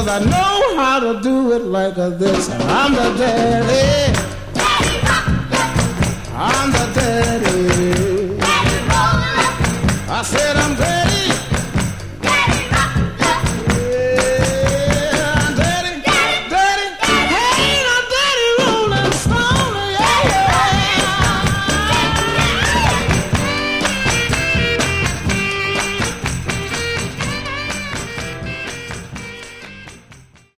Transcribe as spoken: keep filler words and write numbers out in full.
I know how to do it like this. I'm the daddy. Daddy rock, I'm the daddy. daddy roll. I said I'm daddy.